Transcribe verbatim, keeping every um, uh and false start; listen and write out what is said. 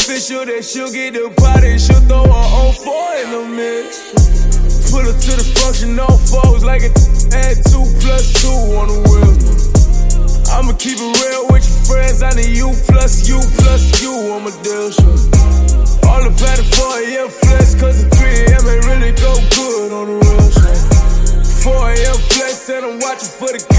official that she'll get the party, she'll throw her own four in the mix. Pull her to the function, no foes, like a add two plus two on the wheel. I'ma keep it real with your friends, I need you plus you plus you on my deal shit. All the better for a M flex, cause the three A M ain't really go good on the real shit. four A M flex, and I'm watching for the